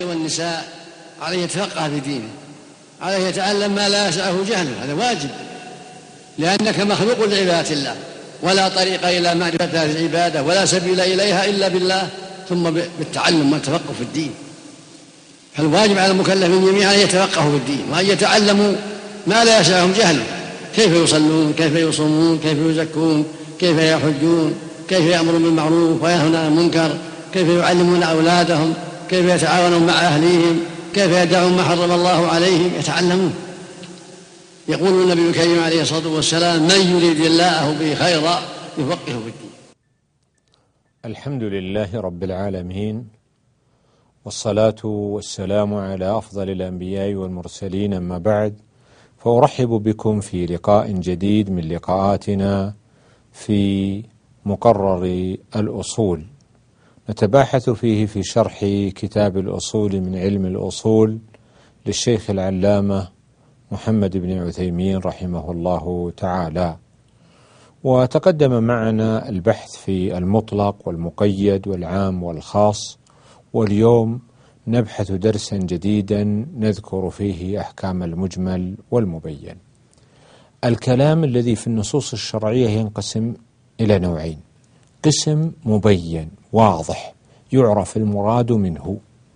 والنساء عليه يتفقه في دينه، عليه يتعلم ما لا يسعه جهله، هذا واجب، لأنك مخلوق لعبادة الله، ولا طريق إلى معرفة هذه العبادة ولا سبيل إليها إلا بالله، ثم بالتعلم والتفقه في الدين. فالواجب على المكلفين جميعا أن يتفقهوا في الدين وأن يتعلموا ما لا يسعهم جهله، كيف يصلون، كيف يصومون، كيف يزكون، كيف يحجون، كيف يأمرون بالمعروف وينهون عن المنكر، كيف يعلمون أولادهم، كيف يتعاونون مع أهليهم، كيف يدعون ما حرم الله عليهم، يتعلمون. يقول النبي الكريم عليه الصلاة والسلام: من يريد الله به خيرا يفقهه في الدين. الحمد لله رب العالمين، والصلاة والسلام على أفضل الأنبياء والمرسلين، أما بعد، فأرحب بكم في لقاء جديد من لقاءاتنا في مقرر الأصول، نتباحث فيه في شرح كتاب الأصول من علم الأصول للشيخ العلامة محمد بن عثيمين رحمه الله تعالى. وتقدم معنا البحث في المطلق والمقيد والعام والخاص، واليوم نبحث درسا جديدا نذكر فيه أحكام المجمل والمبين. الكلام الذي في النصوص الشرعية ينقسم إلى نوعين: قسم مبين واضح يعرف المراد منه،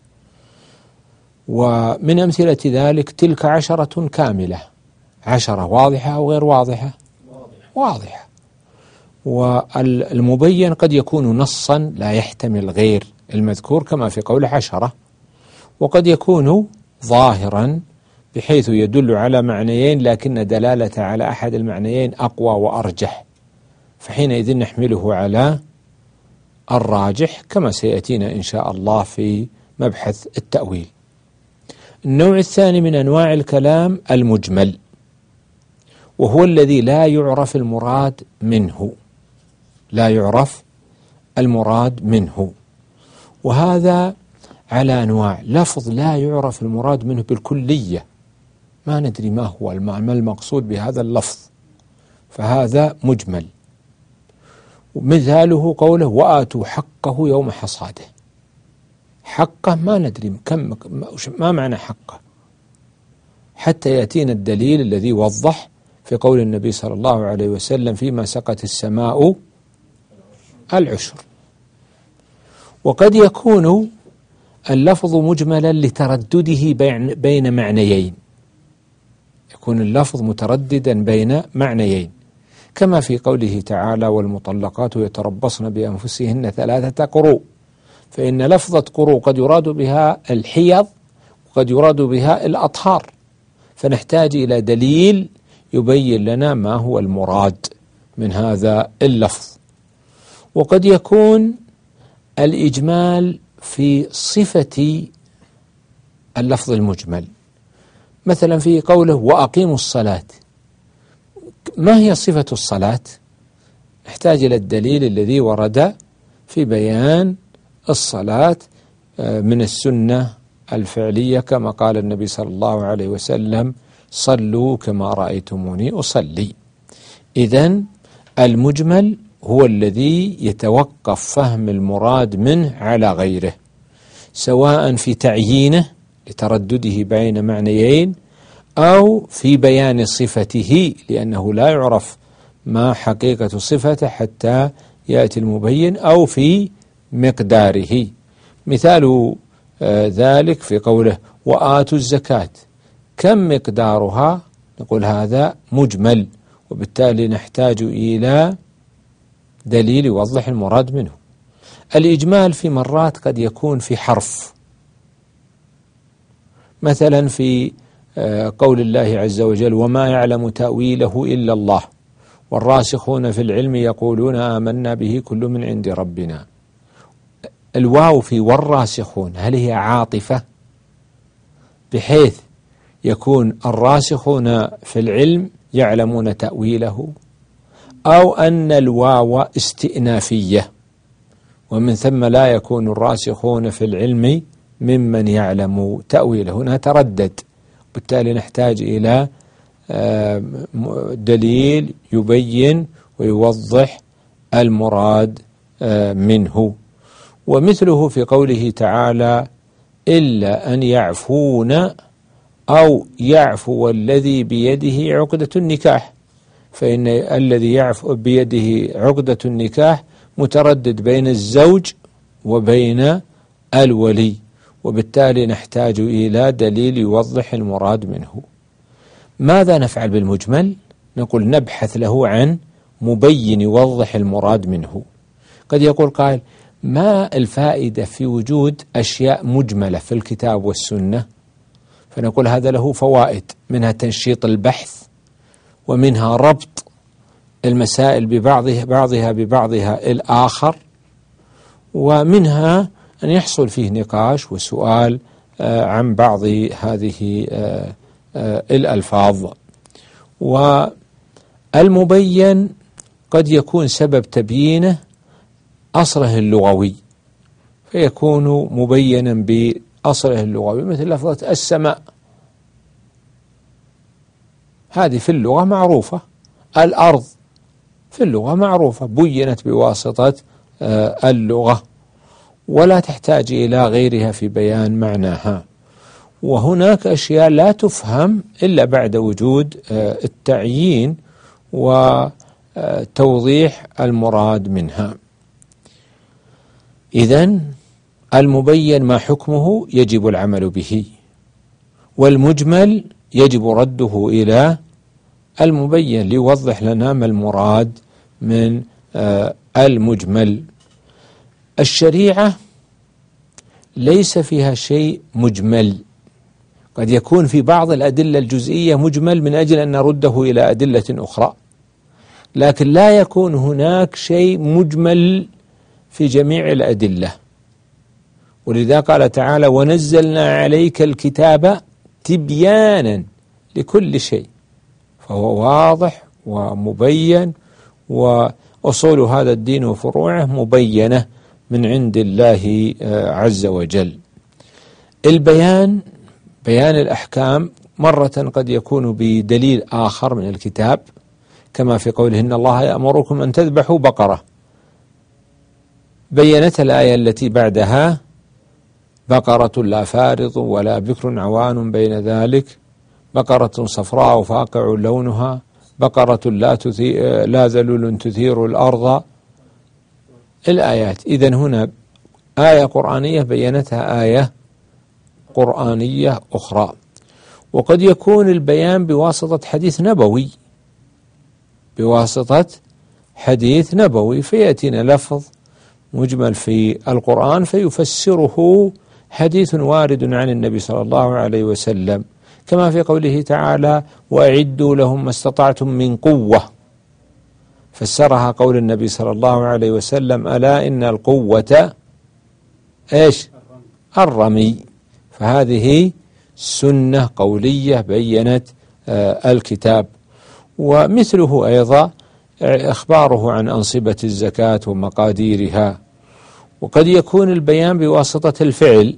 ومن أمثلة ذلك تلك 10 كاملة، 10 واضحة أو غير واضحة؟ واضحة. والمبين قد يكون نصا لا يحتمل غير المذكور كما في قول 10، وقد يكون ظاهرا بحيث يدل على معنيين لكن دلالة على أحد المعنيين أقوى وأرجح، فحينئذ نحمله على الراجح كما سيأتينا إن شاء الله في مبحث التأويل. النوع الثاني من أنواع الكلام المجمل، وهو الذي لا يعرف المراد منه، لا يعرف المراد منه، وهذا على أنواع: لفظ لا يعرف المراد منه بالكلية، ما ندري ما هو المقصود بهذا اللفظ، فهذا مجمل. مثاله قوله: وآتوا حقه يوم حصاده. حقه ما ندري ما معنى حقه، حتى يأتينا الدليل الذي وضح في قول النبي صلى الله عليه وسلم: فيما سقت السماء العشر. وقد يكون اللفظ مجملا لتردده بين معنيين، يكون اللفظ مترددا بين معنيين، كما في قوله تعالى: والمطلقات يتربصن بأنفسهن 3 قروء، فإن لفظة قروء قد يراد بها الحيض وقد يراد بها الأطهار، فنحتاج إلى دليل يبين لنا ما هو المراد من هذا اللفظ. وقد يكون الإجمال في صفة اللفظ المجمل، مثلا في قوله: وأقيموا الصلاة. ما هي صفة الصلاة؟ نحتاج إلى الدليل الذي ورد في بيان الصلاة من السنة الفعلية، كما قال النبي صلى الله عليه وسلم: صلوا كما رأيتموني أصلي. إذن المجمل هو الذي يتوقف فهم المراد منه على غيره، سواء في تعيينه لتردده بين معنيين، أو في بيان صفته لأنه لا يعرف ما حقيقة صفته حتى يأتي المبين، أو في مقداره. مثال ذلك في قوله: وآتوا الزكاة. كم مقدارها؟ نقول هذا مجمل، وبالتالي نحتاج إلى دليل يوضح المراد منه. الإجمال في مرات قد يكون في حرف، مثلا في قول الله عز وجل: وما يعلم تأويله إلا الله والراسخون في العلم يقولون آمنا به كل من عند ربنا. الواو في والراسخون هل هي عاطفة بحيث يكون الراسخون في العلم يعلمون تأويله، أو أن الواو استئنافية ومن ثم لا يكون الراسخون في العلم ممن يعلم تأويله؟ نتردد، بالتالي نحتاج إلى دليل يبين ويوضح المراد منه. ومثله في قوله تعالى: إلا أن يعفون أو يعفو الذي بيده عقدة النكاح، فإن الذي يعفو بيده عقدة النكاح متردد بين الزوج وبين الولي، وبالتالي نحتاج إلى دليل يوضح المراد منه. ماذا نفعل بالمجمل؟ نقول نبحث له عن مبين يوضح المراد منه. قد يقول قائل: ما الفائدة في وجود أشياء مجملة في الكتاب والسنة؟ فنقول هذا له فوائد، منها تنشيط البحث، ومنها ربط المسائل بعضها ببعضها الآخر، ومنها أن يحصل فيه نقاش وسؤال عن بعض هذه الألفاظ. والمبين قد يكون سبب تبيينه أصله اللغوي، فيكون مبينا بأصله اللغوي، مثل لفظة السماء، هذه في اللغة معروفة. الأرض في اللغة معروفة، بينت بواسطة اللغة، ولا تحتاج إلى غيرها في بيان معناها. وهناك أشياء لا تفهم إلا بعد وجود التعيين وتوضيح المراد منها. إذن المبين ما حكمه يجب العمل به، والمجمل يجب رده إلى المبين ليوضح لنا ما المراد من المجمل. الشريعة ليس فيها شيء مجمل، قد يكون في بعض الأدلة الجزئية مجمل من أجل أن نرده إلى أدلة أخرى، لكن لا يكون هناك شيء مجمل في جميع الأدلة. ولذا قال تعالى: ونزلنا عليك الكتاب تبيانا لكل شيء، فهو واضح ومبين، وأصول هذا الدين وفروعه مبينة من عند الله عز وجل. البيان، بيان الأحكام، مرة قد يكون بدليل آخر من الكتاب، كما في قوله: إن الله يأمركم أن تذبحوا بقرة، بينت الآية التي بعدها: بقرة لا فارض ولا بكر عوان بين ذلك، بقرة صفراء فاقع لونها، بقرة لا ذلول تثير الأرض، الآيات. إذن هنا آية قرآنية بينتها آية قرآنية أخرى. وقد يكون البيان بواسطة حديث نبوي، فيأتينا لفظ مجمل في القرآن فيفسره حديث وارد عن النبي صلى الله عليه وسلم، كما في قوله تعالى: وأعدوا لهم ما استطعتم من قوة، فسرها قول النبي صلى الله عليه وسلم: ألا إن القوة الرمي. فهذه سنة قولية بينت الكتاب. ومثله أيضا إخباره عن أنصبة الزكاة ومقاديرها. وقد يكون البيان بواسطة الفعل،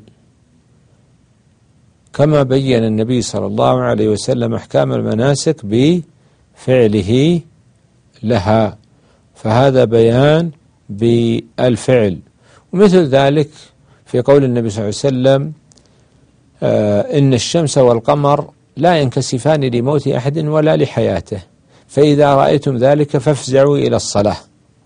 كما بين النبي صلى الله عليه وسلم أحكام المناسك بفعله لها، فهذا بيان بالفعل. ومثل ذلك في قول النبي صلى الله عليه وسلم: إن الشمس والقمر لا ينكسفان لموت أحد ولا لحياته، فإذا رأيتم ذلك فافزعوا إلى الصلاة.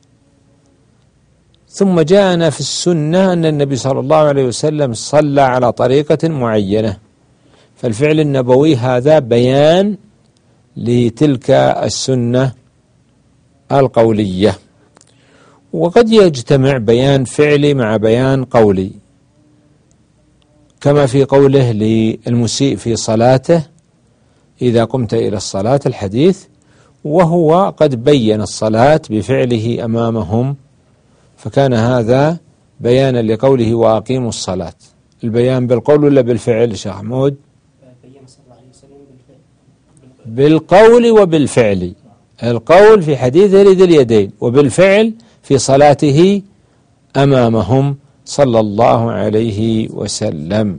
ثم جاءنا في السنة أن النبي صلى الله عليه وسلم صلى على طريقة معينة، فالفعل النبوي هذا بيان لتلك السنة القولية. وقد يجتمع بيان فعلي مع بيان قولي، كما في قوله للمسيء في صلاته: إذا قمت إلى الصلاة، الحديث، وهو قد بين الصلاة بفعله أمامهم، فكان هذا بيانا لقوله: وأقيموا الصلاة. البيان بالقول ولا بالفعل شيخ محمود؟ بالقول وبالفعل. القول في حديثه لذي اليدين، وبالفعل في صلاته أمامهم صلى الله عليه وسلم.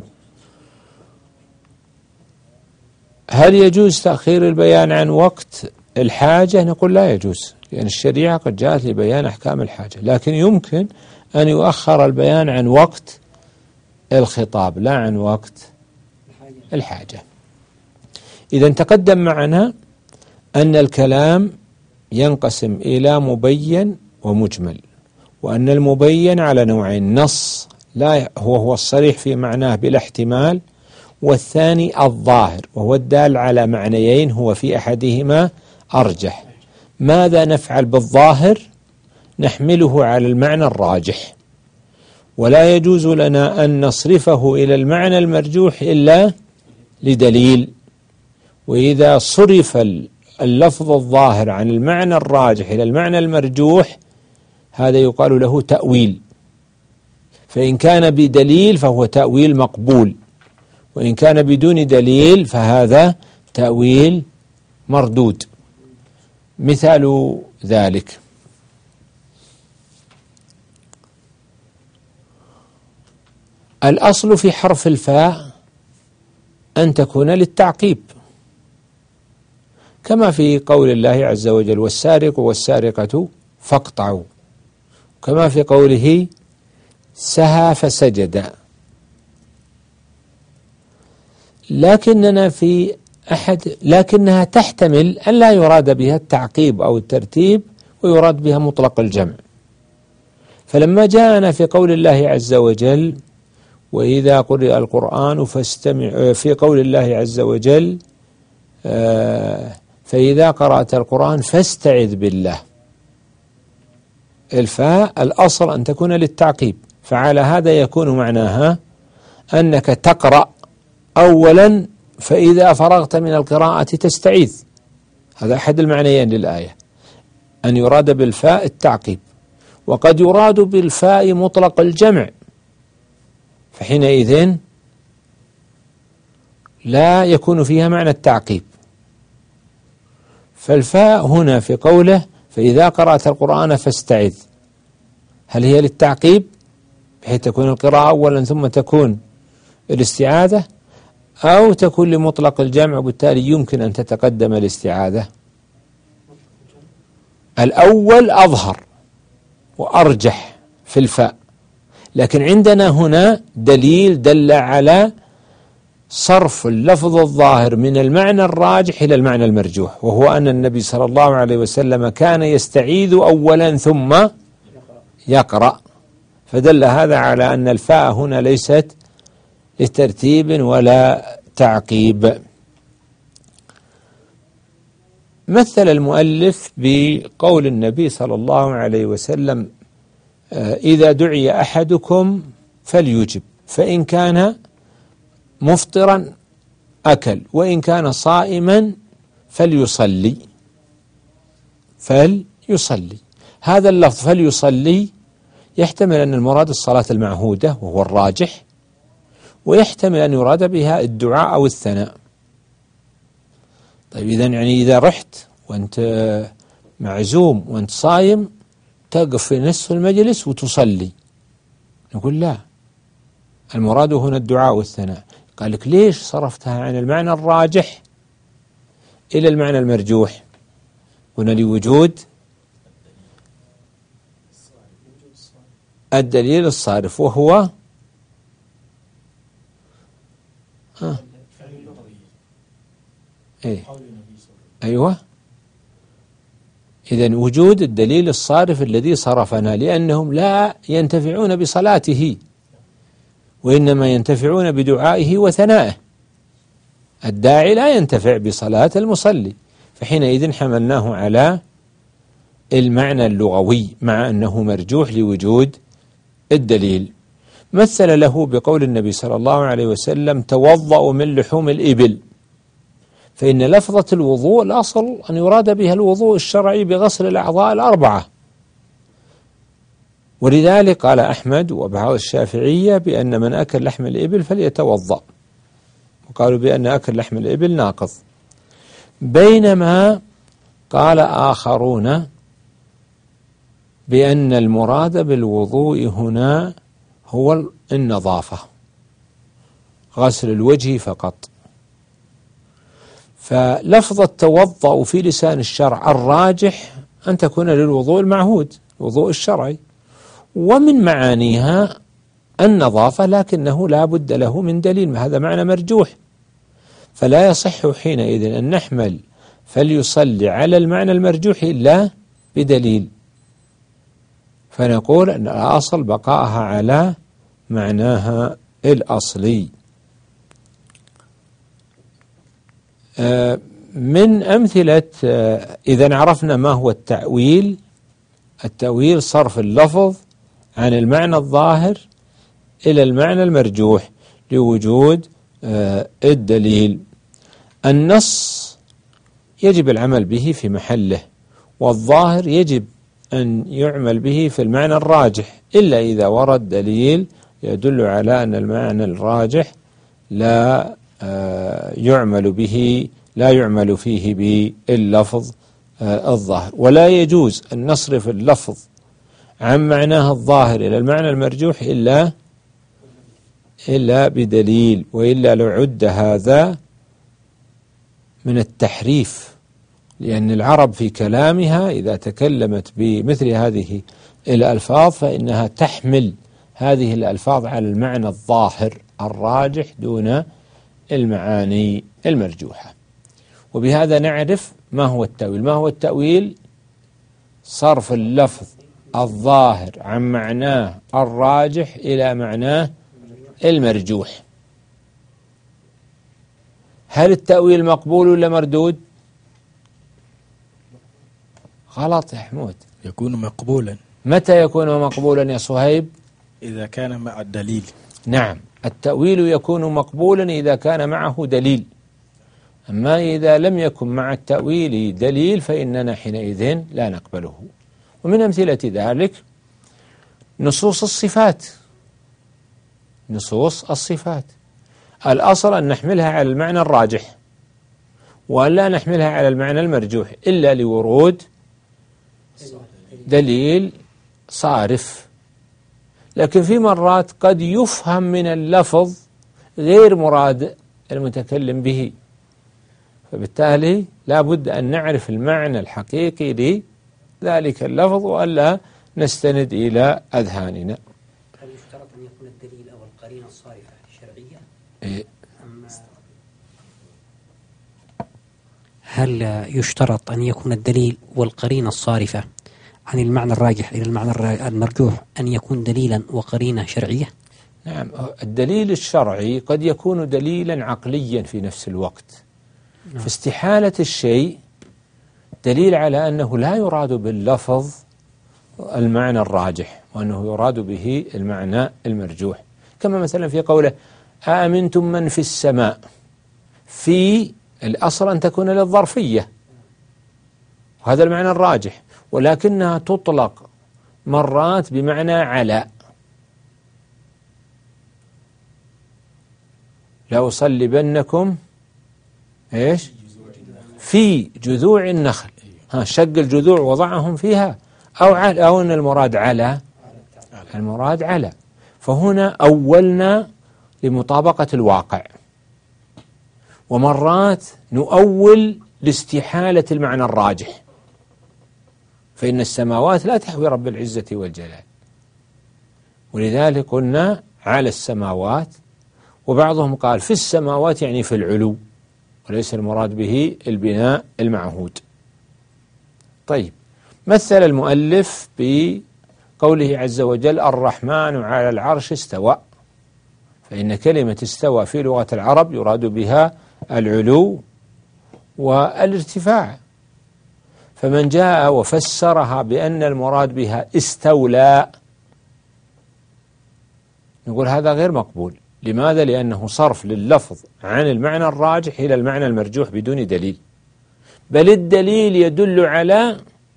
هل يجوز تأخير البيان عن وقت الحاجة؟ نقول لا يجوز، لأن الشريعة قد جاءت لبيان أحكام الحاجة، لكن يمكن أن يؤخر البيان عن وقت الخطاب لا عن وقت الحاجة. إذا تقدم معنا أن الكلام ينقسم إلى مبين ومجمل، وأن المبين على نوعين: نص لا هو الصريح في معناه بلا احتمال، والثاني الظاهر وهو الدال على معنيين هو في أحدهما أرجح. ماذا نفعل بالظاهر؟ نحمله على المعنى الراجح، ولا يجوز لنا أن نصرفه إلى المعنى المرجوح إلا لدليل. وإذا صرف اللفظ الظاهر عن المعنى الراجح إلى المعنى المرجوح هذا يقال له تأويل، فإن كان بدليل فهو تأويل مقبول، وإن كان بدون دليل فهذا تأويل مردود. مثال ذلك: الأصل في حرف الفاء أن تكون للتعقيب، كما في قول الله عز وجل: والسارق والسارقة فاقطعوا، كما في قوله: سهى فسجد. لكنها تحتمل أن لا يراد بها التعقيب أو الترتيب، ويراد بها مطلق الجمع. فلما جاءنا في قول الله عز وجل: وإذا قرئ القرآن فاستمع، في قول الله عز وجل: فإذا قرأت القرآن فاستعذ بالله، الفاء الأصل أن تكون للتعقيب، فعلى هذا يكون معناها أنك تقرأ أولا فإذا فرغت من القراءة تستعيذ. هذا أحد المعنيين للآية، أن يراد بالفاء التعقيب، وقد يراد بالفاء مطلق الجمع، فحينئذ لا يكون فيها معنى التعقيب. فالفاء هنا في قوله: فإذا قرأت القرآن فاستعذ، هل هي للتعقيب بحيث تكون القراءة أولا ثم تكون الاستعاذة، أو تكون لمطلق الجمع وبالتالي يمكن أن تتقدم الاستعاذة؟ الأول أظهر وأرجح في الفاء، لكن عندنا هنا دليل دل على صرف اللفظ الظاهر من المعنى الراجح إلى المعنى المرجوح، وهو أن النبي صلى الله عليه وسلم كان يستعيذ أولا ثم يقرأ، فدل هذا على أن الفاء هنا ليست لترتيب ولا تعقيب. مثل المؤلف بقول النبي صلى الله عليه وسلم: إذا دعي أحدكم فليجب، فإن كان مفطرا أكل، وإن كان صائما فليصلي. هذا اللفظ فليصلي يحتمل أن المراد الصلاة المعهودة وهو الراجح، ويحتمل أن يراد بها الدعاء أو الثناء. طيب إذن يعني إذا رحت وأنت معزوم وأنت صايم تقف في نصف المجلس وتصلي، نقول لا، المراد هنا الدعاء والثناء. قال لك: ليش صرفتها عن المعنى الراجح إلى المعنى المرجوح؟ هنا لوجود الدليل الصارف، وهو أيوة، إذن وجود الدليل الصارف الذي صرفنا، لأنهم لا ينتفعون بصلاته وإنما ينتفعون بدعائه وثنائه. الداعي لا ينتفع بصلاة المصلي، فحينئذ حملناه على المعنى اللغوي مع أنه مرجوح لوجود الدليل. مثل له بقول النبي صلى الله عليه وسلم: توضأوا من لحوم الإبل، فإن لفظة الوضوء الأصل أن يراد بها الوضوء الشرعي بغسل الأعضاء الأربعة، ولذلك قال أحمد وبعض الشافعية بأن من أكل لحم الإبل فليتوضأ، وقالوا بأن أكل لحم الإبل ناقض. بينما قال آخرون بأن المراد بالوضوء هنا هو النظافة، غسل الوجه فقط. فلفظ التوضأ في لسان الشرع الراجح أن تكون للوضوء المعهود، الوضوء الشرعي، ومن معانيها النظافة، لكنه لا بد له من دليل، هذا معنى مرجوح. فلا يصح حينئذ أن نحمل فليصلي على المعنى المرجوح إلا بدليل، فنقول أن الأصل بقاءها على معناها الأصلي. من أمثلة، إذا عرفنا ما هو التأويل. التأويل صرف اللفظ عن المعنى الظاهر إلى المعنى المرجوح لوجود الدليل. النص يجب العمل به في محله، والظاهر يجب أن يعمل به في المعنى الراجح، إلا إذا ورد دليل يدل على أن المعنى الراجح لا يعمل فيه باللفظ الظاهر. ولا يجوز أن نصرف اللفظ عن معناه الظاهر إلى المعنى المرجوح إلا بدليل، وإلا لو عد هذا من التحريف، لأن العرب في كلامها إذا تكلمت بمثل هذه الألفاظ فإنها تحمل هذه الألفاظ على المعنى الظاهر الراجح دون المعاني المرجوحة. وبهذا نعرف ما هو التأويل. ما هو التأويل؟ صرف اللفظ الظاهر عن معناه الراجح إلى معناه المرجوح. هل التأويل مقبول ولا مردود؟ غلط يا حمود. يكون مقبولا. متى يكون مقبولا يا صهيب؟ إذا كان مع الدليل. نعم، التأويل يكون مقبولا إذا كان معه دليل، أما إذا لم يكن مع التأويل دليل فإننا حينئذ لا نقبله. ومن أمثلة ذلك نصوص الصفات. نصوص الصفات الأصل أن نحملها على المعنى الراجح وأن لا نحملها على المعنى المرجوح إلا لورود دليل صارف. لكن في مرات قد يفهم من اللفظ غير مراد المتكلم به، فبالتالي لا بد أن نعرف المعنى الحقيقي لذلك اللفظ وألا نستند إلى أذهاننا. هل يشترط أن يكون الدليل أو القرينة الصارفة شرعية؟ هل يشترط أن يكون الدليل والقرينة الصارفة عن المعنى الراجح إلى المعنى المرجوح أن يكون دليلا وقرينة شرعية؟ نعم، الدليل الشرعي قد يكون دليلا عقليا في نفس الوقت. فاستحالة الشيء دليل على أنه لا يراد باللفظ المعنى الراجح وأنه يراد به المعنى المرجوح، كما مثلا في قوله آمنتم من في السماء، في الأصل أن تكون للظرفية وهذا المعنى الراجح، ولكنها تطلق مرات بمعنى على. لأصلبنكم إيش في جذوع النخل، شق الجذوع وضعهم فيها، أو أن المراد على، المراد على. فهنا أولنا لمطابقة الواقع، ومرات نؤول لاستحالة المعنى الراجح، فإن السماوات لا تحوي رب العزة والجلال، ولذلك قلنا على السماوات، وبعضهم قال في السماوات يعني في العلو، وليس المراد به البناء المعهود. طيب، مثل المؤلف بقوله عز وجل الرحمن على العرش استوى، فإن كلمة استوى في لغة العرب يراد بها العلو والارتفاع، فمن جاء وفسرها بأن المراد بها استولى نقول هذا غير مقبول. لماذا؟ لأنه صرف لللفظ عن المعنى الراجح إلى المعنى المرجوح بدون دليل، بل الدليل يدل على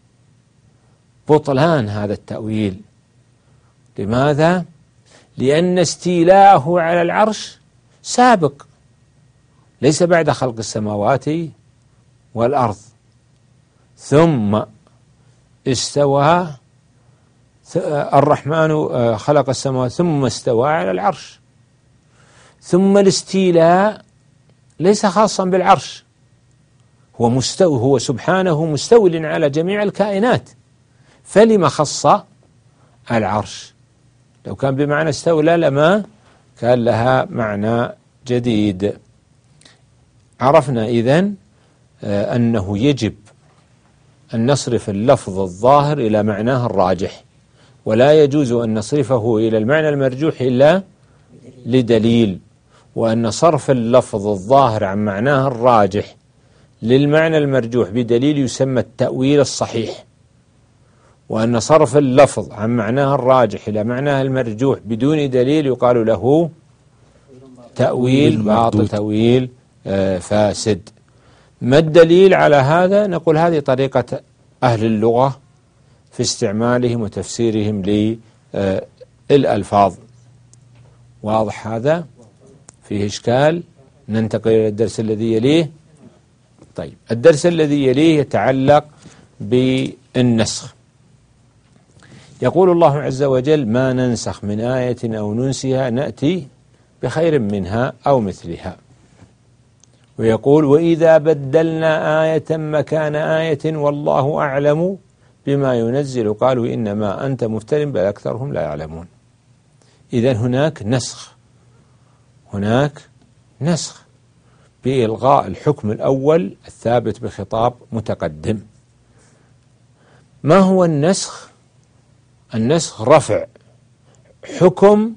بطلان هذا التأويل. لماذا؟ لأن استيلاءه على العرش سابق، ليس بعد خلق السماوات والأرض. ثم استوى الرحمن خلق السماوات ثم استوى على العرش. ثم الاستيلاء ليس خاصا بالعرش، هو سبحانه مستول على جميع الكائنات، فلما خص العرش؟ لو كان بمعنى استولى لما كان لها معنى جديد. عرفنا إذن أنه يجب أن نصرف اللفظ الظاهر إلى معناه الراجح، ولا يجوز أن نصرفه إلى المعنى المرجوح إلا لدليل، وأن صرف اللفظ الظاهر عن معناه الراجح للمعنى المرجوح بدليل يسمى التأويل الصحيح، وأن صرف اللفظ عن معناه الراجح إلى معناه المرجوح بدون دليل يقال له تأويل باطل، تأويل فاسد. ما الدليل على هذا؟ نقول هذه طريقة أهل اللغة في استعمالهم وتفسيرهم للألفاظ. واضح هذا؟ فيه إشكال؟ ننتقل إلى الدرس الذي يليه. طيب، الدرس الذي يليه يتعلق بالنسخ. يقول الله عز وجل: ما ننسخ من آية أو ننسها نأتي بخير منها أو مثلها. ويقول: وإذا بدلنا آية مكان آية والله أعلم بما ينزل قالوا إنما أنت مفتر بل أكثرهم لا يعلمون. إذن هناك نسخ بإلغاء الحكم الأول الثابت بخطاب متقدم. ما هو النسخ؟ النسخ رفع حكم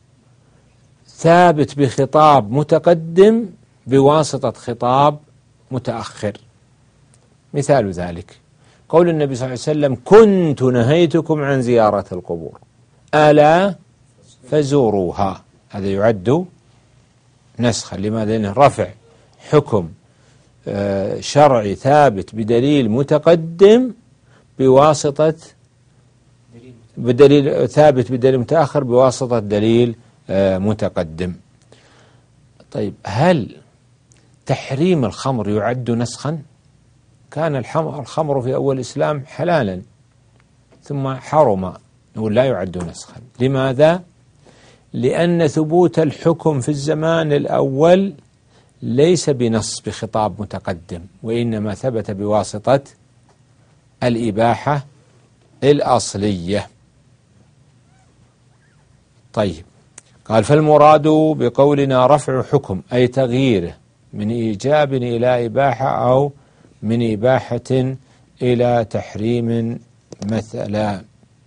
ثابت بخطاب متقدم بواسطة خطاب متأخر. مثال ذلك قول النبي صلى الله عليه وسلم: كنت نهيتكم عن زيارة القبور ألا فزوروها. هذا يعد نسخا. لماذا؟ لأنه رفع حكم شرعي ثابت بدليل متقدم بواسطة بدليل ثابت بدليل متأخر بواسطة دليل متقدم. طيب، هل تحريم الخمر يعد نسخا؟ كان الخمر في أول الإسلام حلالا ثم حرم، نقول لا يعد نسخا. لماذا؟ لأن ثبوت الحكم في الزمان الأول ليس بنص بخطاب متقدم، وإنما ثبت بواسطة الإباحة الأصلية. طيب، قال: فالمراد بقولنا رفع حكم أي تغييره من إيجاب إلى إباحة أو من إباحة إلى تحريم مثلا.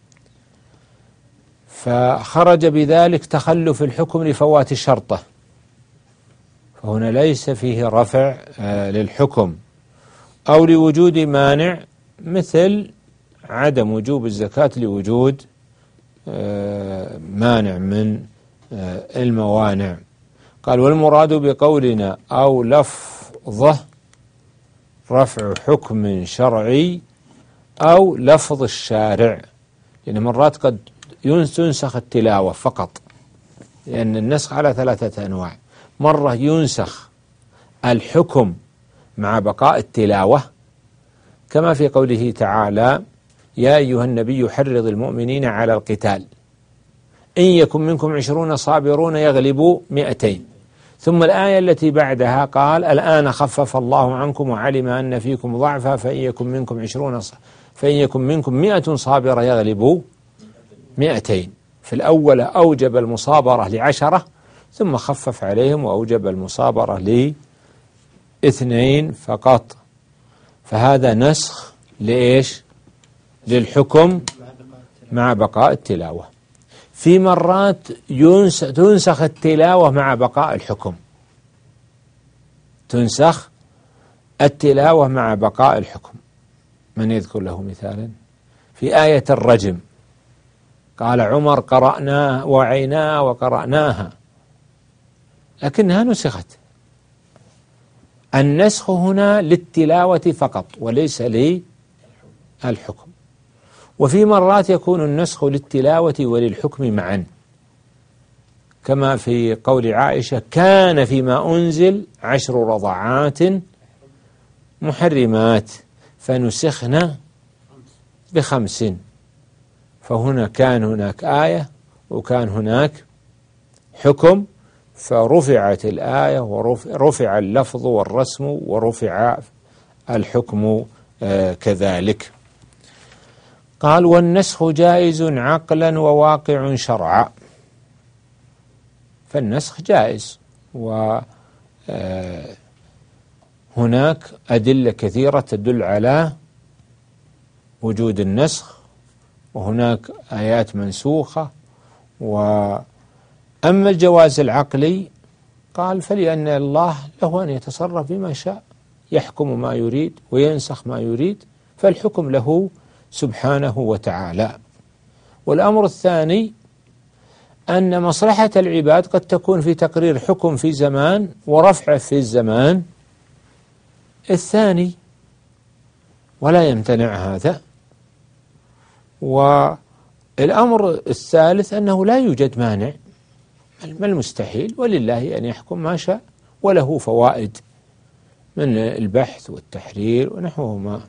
فخرج بذلك تخلف الحكم لفوات شرطه، فهنا ليس فيه رفع للحكم، أو لوجود مانع مثل عدم وجوب الزكاة لوجود مانع من الموانع. قال: والمراد بقولنا أو لفظه رفع حكم شرعي أو لفظ الشارع، لأن مرات قد ينسخ التلاوة فقط، لأن النسخ على 3 أنواع. مرة ينسخ الحكم مع بقاء التلاوة، كما في قوله تعالى: يا أيها النبي حرض المؤمنين على القتال إن يكن منكم 20 صابرون يغلبوا 200. ثم الآية التي بعدها قال: الآن خفف الله عنكم وعلم أن فيكم ضعفا فإن يكن منكم 100 صابرة يغلبوا 200. في الأول أوجب المصابرة ل10 ثم خفف عليهم وأوجب المصابرة ل2 فقط. فهذا نسخ لإيش؟ للحكم مع بقاء التلاوة. في مرات تنسخ التلاوة مع بقاء الحكم، تنسخ التلاوة مع بقاء الحكم. من يذكر له مثالا؟ في آية الرجم قال عمر: قرأناها وعيناها وقرأناها، لكنها نسخت. النسخ هنا للتلاوة فقط وليس للحكم. وفي مرات يكون النسخ للتلاوة وللحكم معا، كما في قول عائشة: كان فيما أنزل 10 رضعات محرمات فنسخنا ب5. فهنا كان هناك آية وكان هناك حكم، فرفعت الآية ورفع اللفظ والرسم ورفع الحكم كذلك. قال والنسخ جائز عقلا وواقع شرعا. فالنسخ جائز، وهناك أدلة كثيرة تدل على وجود النسخ، وهناك آيات منسوخة. وأما الجواز العقلي قال فلأن الله له أن يتصرف بما شاء، يحكم ما يريد وينسخ ما يريد، فالحكم له سبحانه وتعالى. والأمر الثاني أن مصلحة العباد قد تكون في تقرير حكم في زمان ورفعه في الزمان الثاني، ولا يمتنع هذا. والأمر الثالث أنه لا يوجد مانع، ما المستحيل، ولله أن يحكم ما شاء، وله فوائد من البحث والتحرير ونحوهما.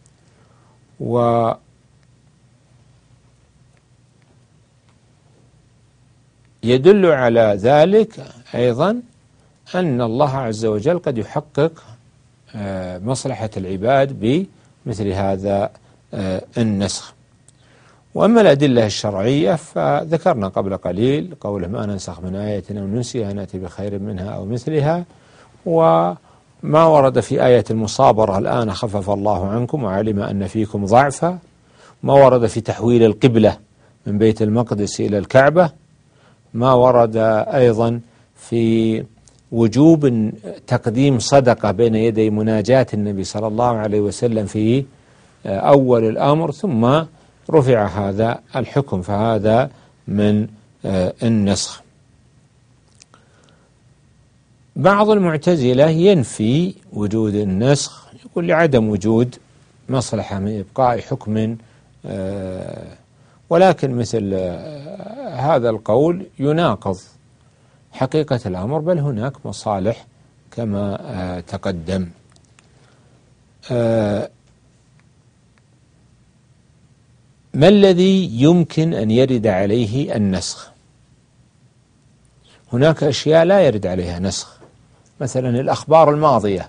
ويدل على ذلك أيضا أن الله عز وجل قد يحقق مصلحة العباد بمثل هذا النسخ. وأما الأدلة الشرعية فذكرنا قبل قليل قوله ما ننسخ من آية أو ننسيها نأتي بخير منها أو مثلها، وما ورد في آية المصابرة الآن خفف الله عنكم وعلم أن فيكم ضعفا، ما ورد في تحويل القبلة من بيت المقدس إلى الكعبة، ما ورد أيضا في وجوب تقديم صدقة بين يدي مناجاة النبي صلى الله عليه وسلم في أول الأمر، ثم رفع هذا الحكم، فهذا من النسخ. بعض المعتزلة ينفي وجود النسخ، يقول لعدم وجود مصلحة من إبقاء حكم، ولكن مثل هذا القول يناقض حقيقة الأمر، بل هناك مصالح كما تقدم. ما الذي يمكن أن يرد عليه النسخ؟ هناك أشياء لا يرد عليها نسخ، مثلا الأخبار الماضية،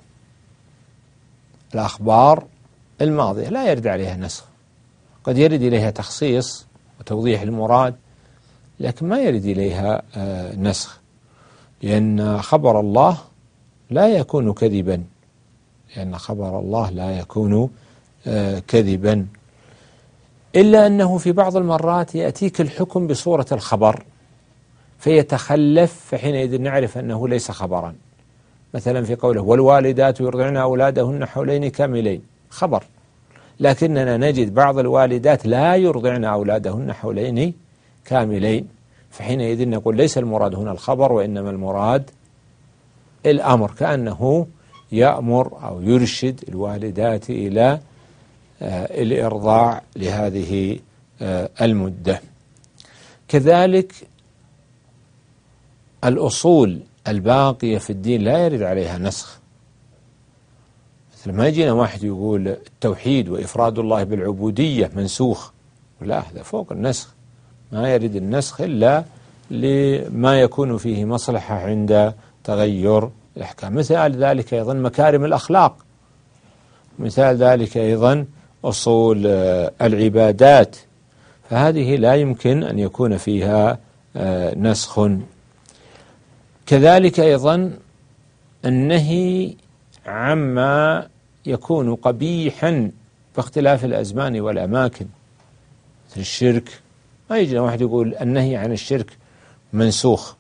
الأخبار الماضية لا يرد عليها نسخ، قد يرد إليها تخصيص وتوضيح المراد، لكن ما يرد إليها نسخ، لأن خبر الله لا يكون كذبا، لأن خبر الله لا يكون كذبا، إلا أنه في بعض المرات يأتيك الحكم بصورة الخبر فيتخلف، فحينئذ نعرف أنه ليس خبرا. مثلا في قوله والوالدات يرضعن أولادهن حولين كاملين، خبر، لكننا نجد بعض الوالدات لا يرضعن أولادهن حولين كاملين، فحينئذ نقول ليس المراد هنا الخبر وإنما المراد الأمر، كأنه يأمر أو يرشد الوالدات إلى الإرضاع لهذه المدة. كذلك الأصول الباقية في الدين لا يرد عليها نسخ، مثل ما يجينا واحد يقول التوحيد وإفراد الله بالعبودية منسوخ، لا، هذا فوق النسخ، ما يرد النسخ إلا لما يكون فيه مصلحة عند تغير الأحكام. مثال ذلك أيضا مكارم الأخلاق، مثال ذلك أيضا أصول العبادات، فهذه لا يمكن أن يكون فيها نسخ. كذلك أيضا النهي عما يكون قبيحا باختلاف الأزمان والأماكن، مثل الشرك، ما يجي واحد يقول النهي عن الشرك منسوخ.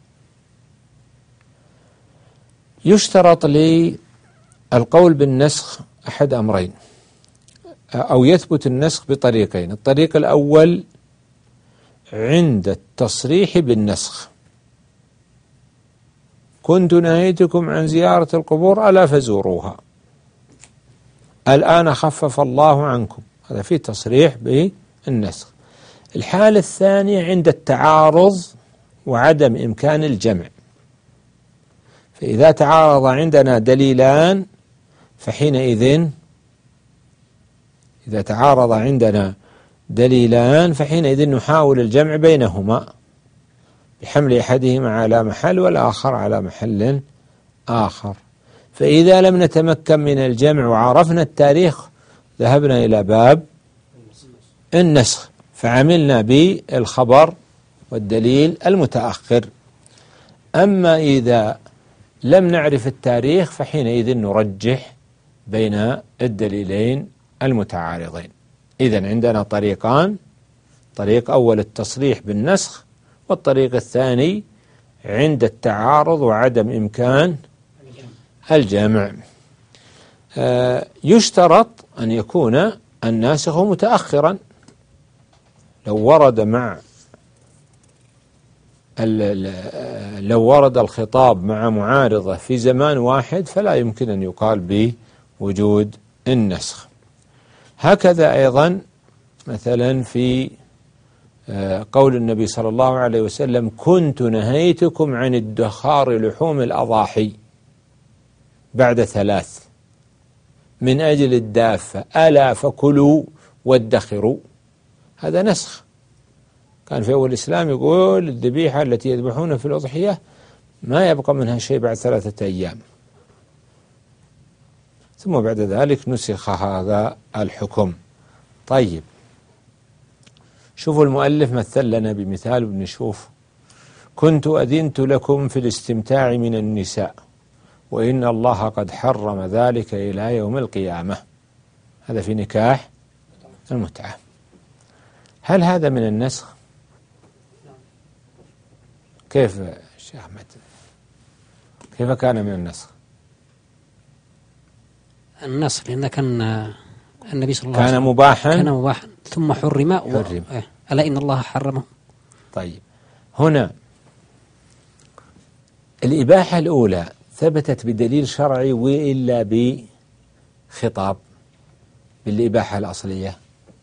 يشترط للقول بالنسخ أحد أمرين، أو يثبت النسخ بطريقين. الطريق الأول عند التصريح بالنسخ، كنت نهيتكم عن زيارة القبور ألا فزوروها، الآن خفف الله عنكم، هذا فيه تصريح بالنسخ. الحالة الثانية عند التعارض وعدم إمكان الجمع، فإذا تعارض عندنا دليلان فحينئذ نحاول الجمع بينهما بحمل أحدهما على محل والآخر على محل آخر. فإذا لم نتمكن من الجمع وعرفنا التاريخ ذهبنا إلى باب النسخ، فعملنا بالخبر والدليل المتأخر. أما إذا لم نعرف التاريخ فحينئذ نرجح بين الدليلين المتعارضين. إذن عندنا طريقان: طريق أول التصريح بالنسخ، والطريق الثاني عند التعارض وعدم إمكان الجمع. يشترط أن يكون الناسخ متأخرا. لو ورد الخطاب مع معارضة في زمان واحد فلا يمكن أن يقال بوجود النسخ. هكذا أيضا مثلا في قول النبي صلى الله عليه وسلم: كنت نهيتكم عن ادخار لحوم الأضاحي بعد 3 من أجل الدافة، ألا فكلوا وادخروا. هذا نسخ. كان في أول الإسلام يقول الذبيحة التي يذبحون في الأضحية ما يبقى منها شيء بعد 3 أيام، ثم بعد ذلك نسخ هذا الحكم. طيب، شوفوا المؤلف مثل لنا بمثال بنشوف: كنت أذنت لكم في الاستمتاع من النساء وإن الله قد حرم ذلك إلى يوم القيامة. هذا في نكاح المتعة. هل هذا من النسخ؟ كيف الشيخ أحمد؟ كيف كان من النسخ؟ النسخ لأن كان النبي صلى الله عليه وسلم كان مباحا ثم حرم. ألا إن الله حرمه. طيب، هنا الإباحة الأولى ثبتت بدليل شرعي وإلا بخطاب؟ بالإباحة الأصلية،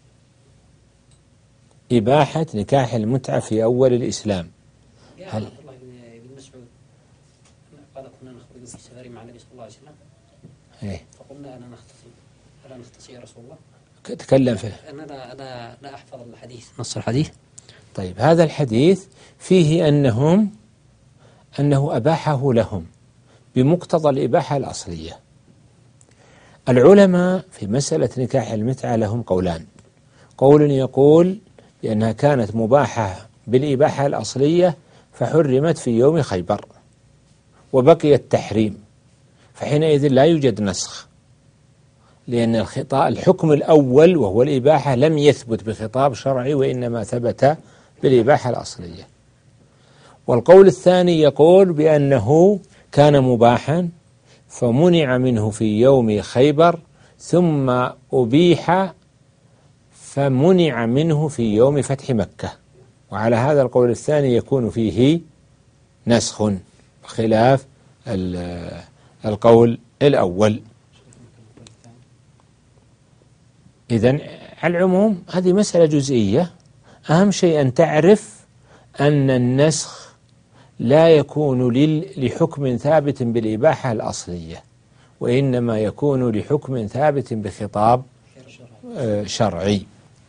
إباحة نكاح المتعة في أول الإسلام. هل ابن مسعود قال كنا نخرج في سفر مع النبي صلى الله عليه وسلم فقلنا ألا نختصي يا رسول الله؟ تكلم فيه. أنا لا أحفظ الحديث، نص الحديث. طيب، هذا الحديث فيه أنه أباحه لهم بمقتضى الإباحة الأصلية. العلماء في مسألة نكاح المتعة لهم قولان: قول يقول بأنها كانت مباحة بالإباحة الأصلية فحرمت في يوم خيبر وبقي التحريم، فحينئذ لا يوجد نسخ، لأن الحكم الأول وهو الإباحة لم يثبت بخطاب شرعي وإنما ثبت بالإباحة الأصلية. والقول الثاني يقول بأنه كان مباحا فمنع منه في يوم خيبر ثم أبيح فمنع منه في يوم فتح مكة، وعلى هذا القول الثاني يكون فيه نسخ خلاف القول الأول. إذن على العموم هذه مسألة جزئية، أهم شيء أن تعرف أن النسخ لا يكون لحكم ثابت بالإباحة الأصلية، وإنما يكون لحكم ثابت بخطاب شرعي.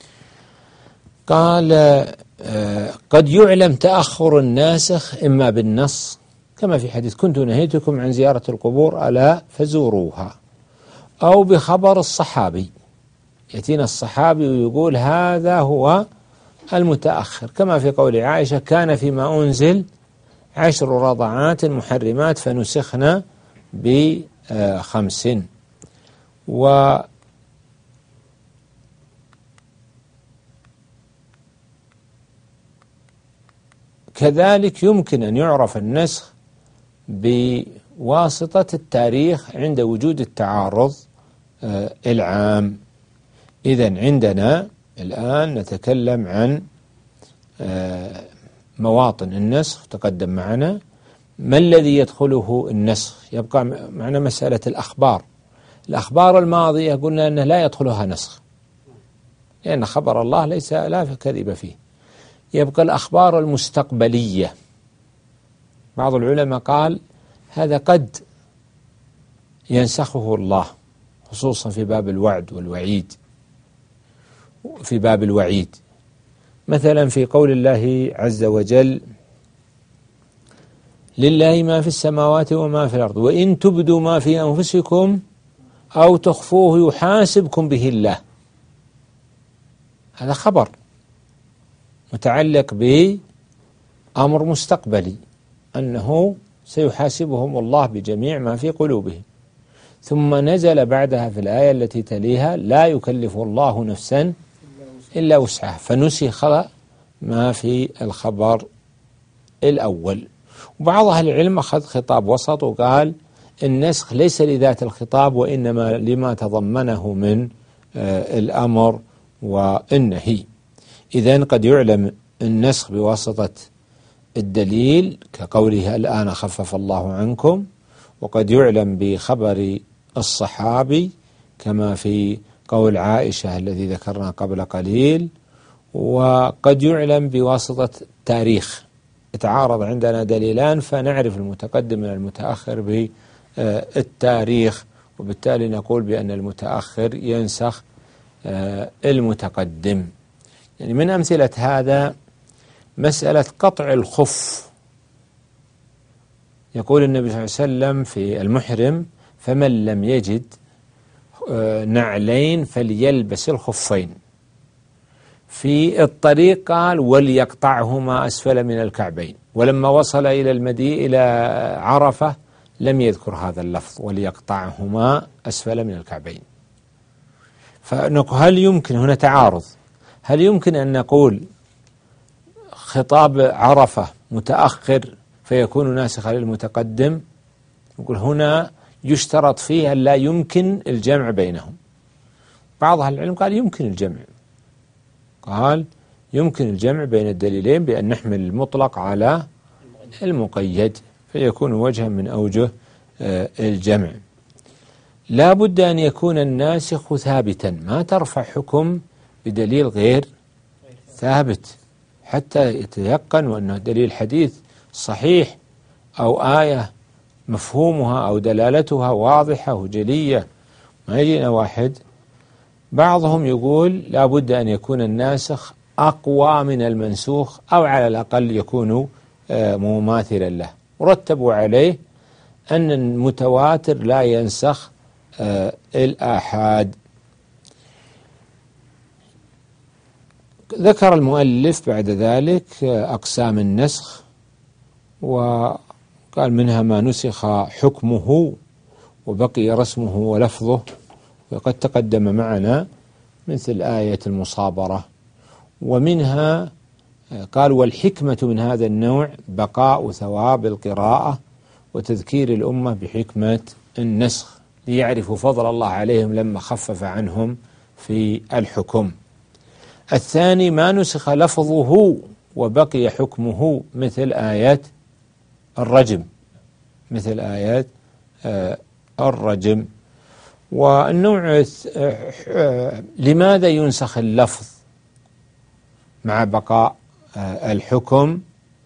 قال: قد يعلم تأخر الناسخ إما بالنص كما في حديث كنت نهيتكم عن زيارة القبور ألا فزوروها، أو بخبر الصحابي، يأتينا الصحابي ويقول هذا هو المتأخر، كما في قول عائشة كان فيما أنزل 10 رضعات محرمات فنسخنا ب5. وكذلك يمكن أن يعرف النسخ بواسطة التاريخ عند وجود التعارض العام. إذن عندنا الآن نتكلم عن مواطن النسخ تقدم معنا. ما الذي يدخله النسخ؟ يبقى معنا مسألة الأخبار الماضية قلنا أنه لا يدخلها نسخ لأن خبر الله ليس لا كذب فيه. يبقى الأخبار المستقبلية، بعض العلماء قال هذا قد ينسخه الله خصوصا في باب الوعد والوعيد. في باب الوعيد مثلا في قول الله عز وجل لله ما في السماوات وما في الأرض وإن تبدوا ما في أنفسكم أو تخفوه يحاسبكم به الله. هذا خبر متعلق بأمر مستقبلي أنه سيحاسبهم الله بجميع ما في قلوبهم. ثم نزل بعدها في الآية التي تليها لا يكلف الله نفسا إلا وسعها، فنسخ ما في الخبر الأول. وبعض أهل العلم أخذ خطاب وسط وقال النسخ ليس لذات الخطاب وإنما لما تضمنه من الأمر والنهي. إذن قد يعلم النسخ بواسطة الدليل كقوله الآن خفف الله عنكم، وقد يعلم بخبر الصحابي كما في قول عائشة الذي ذكرنا قبل قليل، وقد يعلم بواسطة تاريخ. يتعارض عندنا دليلان فنعرف المتقدم من المتأخر بالتاريخ، وبالتالي نقول بأن المتأخر ينسخ المتقدم. يعني من أمثلة هذا مسألة قطع الخف. يقول النبي صلى الله عليه وسلم في المحرم فمن لم يجد نعلين فليلبس الخفين. في الطريق قال وليقطعهما أسفل من الكعبين، ولما وصل إلى عرفة لم يذكر هذا اللفظ وليقطعهما أسفل من الكعبين. فنقول هل يمكن هنا تعارض؟ هل يمكن أن نقول خطاب عرفة متأخر فيكون ناسخا للمتقدم؟ نقول هنا يشترط فيه أن لا يمكن الجمع بينهم. بعض أهل العلم قال يمكن الجمع، قال يمكن الجمع بين الدليلين بأن نحمل المطلق على المقيد فيكون وجها من أوجه الجمع. لا بد أن يكون الناسخ ثابتا، ما ترفع حكم بدليل غير ثابت حتى يتيقن وأنه دليل حديث صحيح أو آية مفهومها أو دلالتها واضحة وجلية. ما يجينا واحد بعضهم يقول لا بد أن يكون الناسخ أقوى من المنسوخ أو على الأقل يكون مماثلا له، ورتبوا عليه أن المتواتر لا ينسخ الآحاد. ذكر المؤلف بعد ذلك أقسام النسخ، وقال منها ما نسخ حكمه وبقي رسمه ولفظه، وقد تقدم معنا مثل آية المصابرة. ومنها قال والحكمة من هذا النوع بقاء ثواب القراءة وتذكير الأمة بحكمة النسخ ليعرفوا فضل الله عليهم لما خفف عنهم في الحكم. الثاني ما نسخ لفظه وبقي حكمه مثل آيات الرجم، مثل آيات الرجم. والنوع لماذا ينسخ اللفظ مع بقاء الحكم؟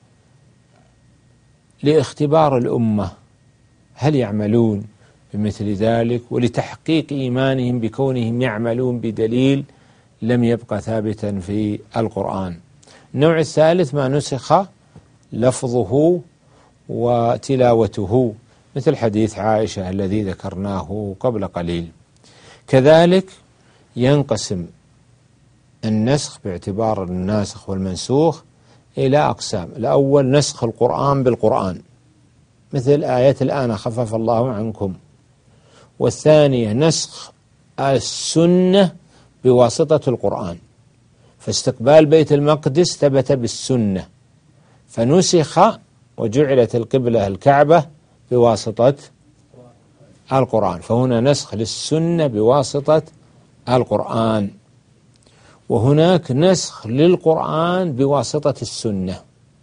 لاختبار الأمة هل يعملون بمثل ذلك، ولتحقيق إيمانهم بكونهم يعملون بدليل لم يبقى ثابتا في القرآن. النوع الثالث ما نسخ لفظه وتلاوته مثل حديث عائشة الذي ذكرناه قبل قليل. كذلك ينقسم النسخ باعتبار الناسخ والمنسوخ إلى أقسام. الأول نسخ القرآن بالقرآن مثل آية الآن خفف الله عنكم. والثانية نسخ السنة بواسطة القرآن، فاستقبال بيت المقدس ثبت بالسنة فنسخ وجعلت القبلة الكعبة بواسطة القرآن، فهنا نسخ للسنة بواسطة القرآن. وهناك نسخ للقرآن بواسطة السنة،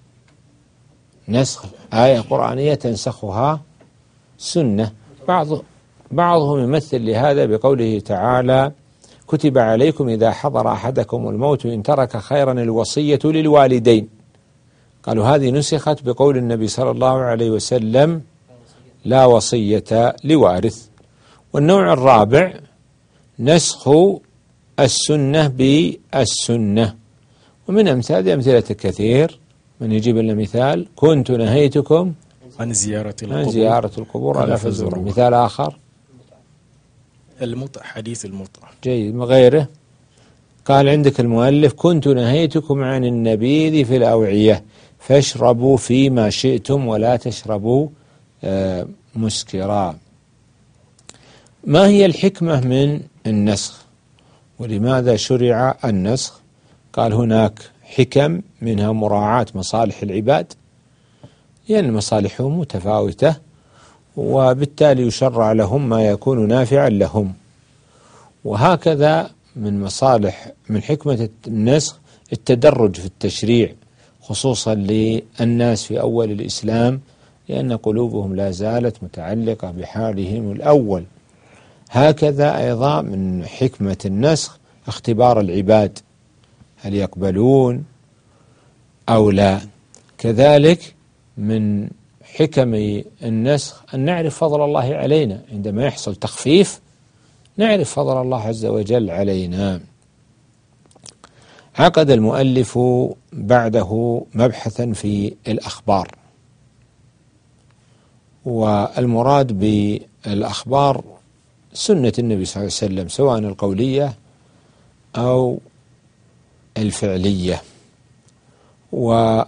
نسخ آية قرآنية تنسخها سنة. بعضهم يمثل لهذا بقوله تعالى كتب عليكم إذا حضر أحدكم الموت إن ترك خيرا الوصية للوالدين. قالوا هذه نسخت بقول النبي صلى الله عليه وسلم لا وصية لوارث. والنوع الرابع نسخ السنة بالسنة، ومن أمثلة كثير. من يجيب لنا مثال كنت نهيتكم عن زيارة القبور ألا فزوروا. مثال آخر حديث المطعم. جيد. غيره قال عندك المؤلف: كنت نهيتكم عن النبيذ في الأوعية فاشربوا فيما شئتم ولا تشربوا مسكرا. ما هي الحكمة من النسخ؟ ولماذا شرع النسخ؟ قال هناك حكم، منها مراعاة مصالح العباد، لأن مصالحهم متفاوتة، وبالتالي يشرع لهم ما يكون نافعا لهم. وهكذا من حكمة النسخ التدرج في التشريع، خصوصا للناس في أول الإسلام، لأن قلوبهم لا زالت متعلقة بحالهم الأول. هكذا أيضا من حكمة النسخ اختبار العباد، هل يقبلون أو لا. كذلك من حكم النسخ أن نعرف فضل الله علينا، عندما يحصل تخفيف نعرف فضل الله عز وجل علينا. عقد المؤلف بعده مبحثا في الأخبار، والمراد بالأخبار سنة النبي صلى الله عليه وسلم، سواء القولية أو الفعلية. وإذن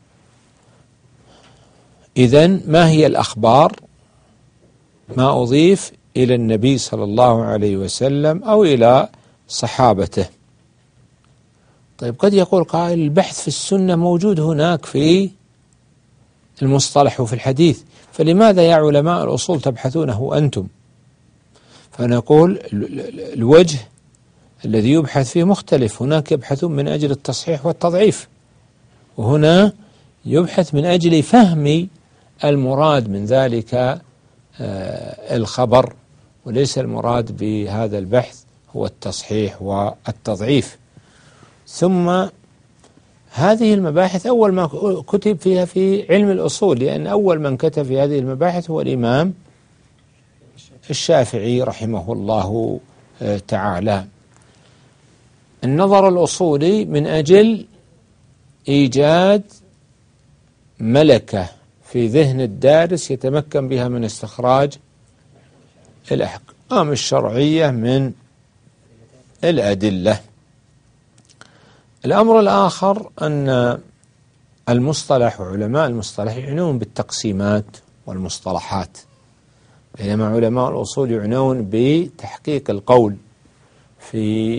ما هي الأخبار؟ ما أضيف إلى النبي صلى الله عليه وسلم أو إلى صحابته. طيب، قد يقول قائل: البحث في السنة موجود هناك في المصطلح وفي الحديث، فلماذا يا علماء الأصول تبحثونه أنتم؟ فنقول الوجه الذي يبحث فيه مختلف. هناك يبحثون من أجل التصحيح والتضعيف، وهنا يبحث من أجل فهم المراد من ذلك الخبر، وليس المراد بهذا البحث هو التصحيح والتضعيف. ثم هذه المباحث أول ما كتب فيها في علم الأصول، لأن أول من كتب في هذه المباحث هو الإمام الشافعي رحمه الله تعالى. النظر الأصولي من أجل إيجاد ملكة في ذهن الدارس يتمكن بها من استخراج الأحكام الشرعية من الأدلة. الأمر الآخر أن المصطلح وعلماء المصطلح يعنون بالتقسيمات والمصطلحات، بينما علماء الأصول يعنون بتحقيق القول في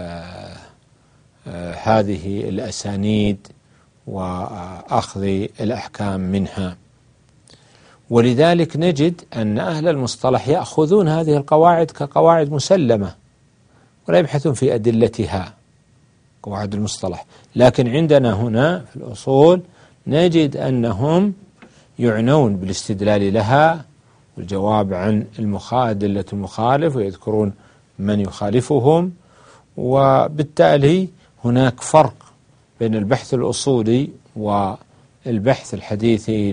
هذه الأسانيد وأخذ الأحكام منها. ولذلك نجد أن أهل المصطلح يأخذون هذه القواعد كقواعد مسلمة ولا يبحثون في أدلتها، قواعد المصطلح. لكن عندنا هنا في الأصول نجد أنهم يعنون بالاستدلال لها والجواب عن أدلة المخالف، ويذكرون من يخالفهم. وبالتالي هناك فرق بين البحث الأصولي والبحث الحديثي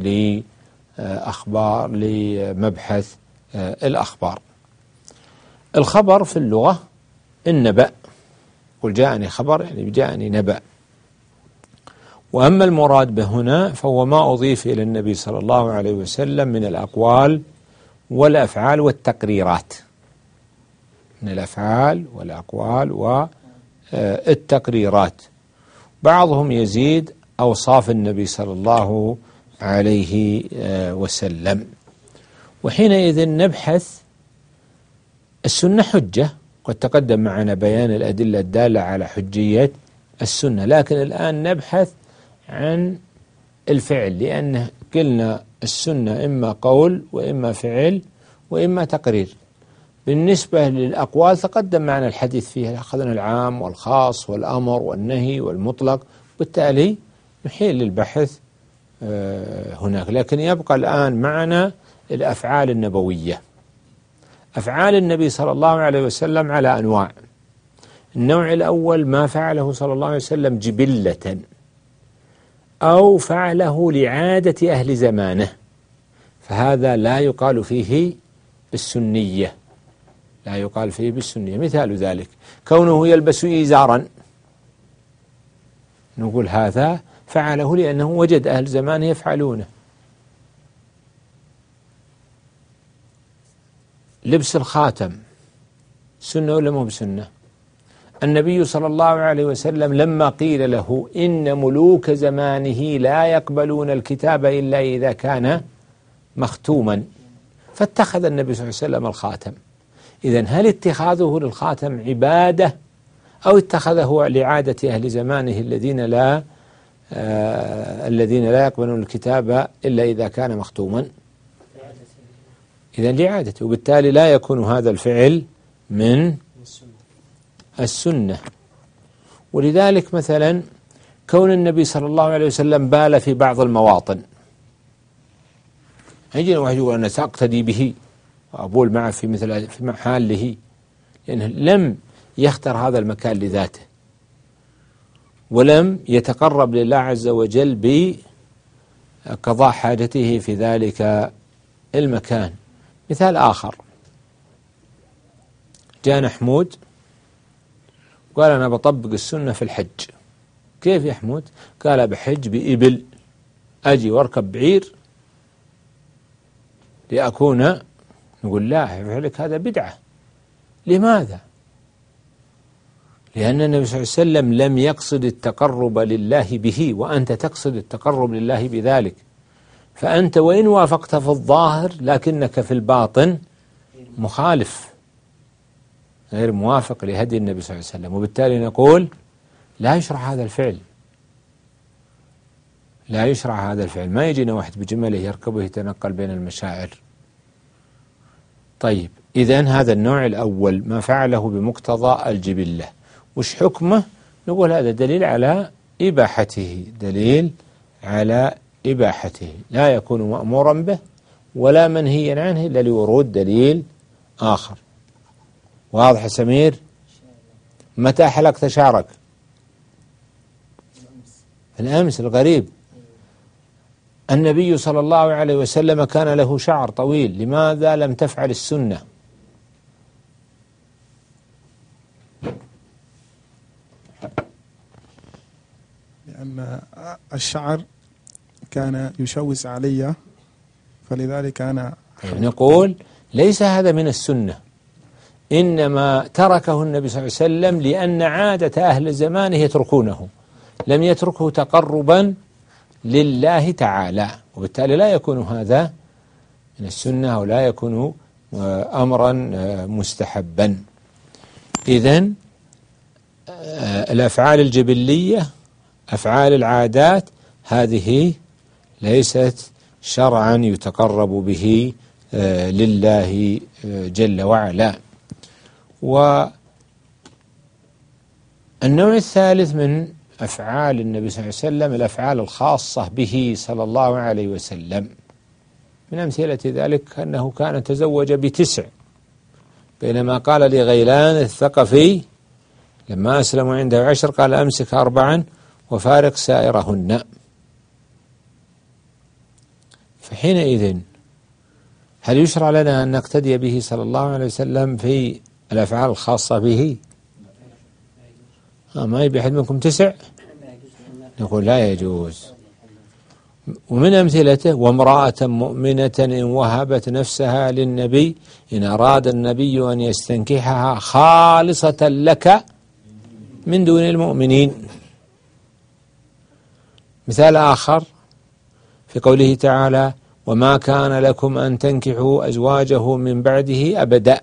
لمبحث الأخبار. الخبر في اللغة النبأ، قل جاءني خبر يعني جاءني نبأ. وأما المراد به هنا فهو ما أضيف إلى النبي صلى الله عليه وسلم من الأقوال والأفعال والتقريرات، من الأفعال والأقوال والتقريرات. بعضهم يزيد أوصاف النبي صلى الله عليه وسلم. وحينئذ نبحث السنة حجة، قد تقدم معنا بيان الأدلة الدالة على حجية السنة، لكن الآن نبحث عن الفعل، لأن قلنا السنة إما قول وإما فعل وإما تقرير. بالنسبة للأقوال تقدم معنا الحديث فيها، أخذنا العام والخاص والأمر والنهي والمطلق، بالتالي نحيل للبحث هناك. لكن يبقى الآن معنا الأفعال النبوية. أفعال النبي صلى الله عليه وسلم على أنواع. النوع الأول ما فعله صلى الله عليه وسلم جبلة أو فعله لعادة أهل زمانه، فهذا لا يقال فيه بالسنية، لا يقال فيه بالسنية. مثال ذلك كونه يلبس إزارا، نقول هذا فعله لأنه وجد أهل زمانه يفعلونه. لبس الخاتم سنة ولا مو بسنة؟ النبي صلى الله عليه وسلم لما قيل له إن ملوك زمانه لا يقبلون الكتاب إلا إذا كان مختوما، فاتخذ النبي صلى الله عليه وسلم الخاتم. إذن هل اتخاذه للخاتم عبادة أو اتخذه لعادة أهل زمانه الذين لا يقبلون الكتاب إلا إذا كان مختوما؟ إذن لعادته، وبالتالي لا يكون هذا الفعل من السنة. ولذلك مثلا كون النبي صلى الله عليه وسلم بال في بعض المواطن، يجي واحد يقول أنا سأقتدي به وأبول معه في محله، لأنه لم يختر هذا المكان لذاته ولم يتقرب لله عز وجل بقضاء حاجته في ذلك المكان. مثال آخر، جاء حمود قال أنا بطبق السنة في الحج. كيف يا حمود؟ قال بحج بإبل، أجي واركب بعير لأكون. نقول لا، فعلك هذا بدعة. لماذا؟ لأن النبي صلى الله عليه وسلم لم يقصد التقرب لله به، وأنت تقصد التقرب لله بذلك، فأنت وإن وافقت في الظاهر لكنك في الباطن مخالف غير موافق لهدي النبي صلى الله عليه وسلم، وبالتالي نقول لا يشرع هذا الفعل، لا يشرع هذا الفعل. ما يجينا واحد بجمله يركبه يتنقل بين المشاعر. طيب، إذن هذا النوع الأول ما فعله بمقتضى الجبلة، وش حكمه؟ نقول هذا دليل على إباحته، دليل على إباحته، لا يكون مأمورا به ولا منهيا عنه إلا لورود دليل آخر. واضح يا سمير؟ متى حلقت شعرك؟ الأمس الغريب. النبي صلى الله عليه وسلم كان له شعر طويل، لماذا لم تفعل السنة؟ لأن الشعر كان يشوش علي، فلذلك أنا نقول ليس هذا من السنة، إنما تركه النبي صلى الله عليه وسلم لأن عادة أهل زمانه يتركونه، لم يتركه تقربا لله تعالى، وبالتالي لا يكون هذا من السنة ولا يكون أمرا مستحبا. إذن الأفعال الجبلية، أفعال العادات، هذه ليست شرعا يتقرب به لله جل وعلا. والنوع الثالث من أفعال النبي صلى الله عليه وسلم الأفعال الخاصة به صلى الله عليه وسلم. من أمثلة ذلك أنه كان تزوج ب9، بينما قال لغيلان الثقفي لما أسلموا عنده 10 قال أمسك 4 وفارق سائرهن. فحينئذ هل يشرع لنا أن نقتدي به صلى الله عليه وسلم في الأفعال الخاصة به؟ ما يبي أحد منكم 9؟ نقول لا يجوز. ومن أمثلته وامرأة مؤمنة إن وهبت نفسها للنبي إن أراد النبي أن يستنكحها خالصة لك من دون المؤمنين. مثال آخر في قوله تعالى وما كان لكم أن تنكحوا أزواجه من بعده أبدا.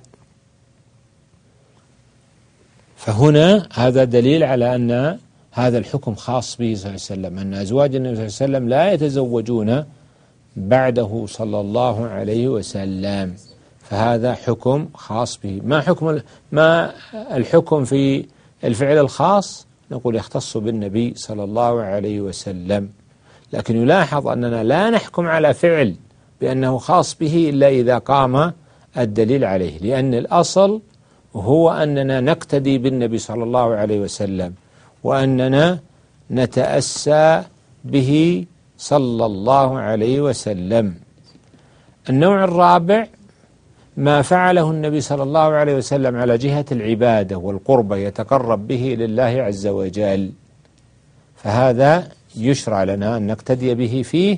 فهنا هذا دليل على أن هذا الحكم خاص به صلى الله عليه وسلم، أن أزواج النبي صلى الله عليه وسلم لا يتزوجون بعده صلى الله عليه وسلم، فهذا حكم خاص به. ما الحكم في الفعل الخاص؟ نقول يختص بالنبي صلى الله عليه وسلم، لكن يلاحظ أننا لا نحكم على فعل بأنه خاص به إلا إذا قام الدليل عليه، لأن الأصل هو أننا نقتدي بالنبي صلى الله عليه وسلم وأننا نتأسى به صلى الله عليه وسلم. النوع الرابع ما فعله النبي صلى الله عليه وسلم على جهة العبادة والقربة يتقرب به لله عز وجل، فهذا يشرع لنا أن نقتدي به فيه،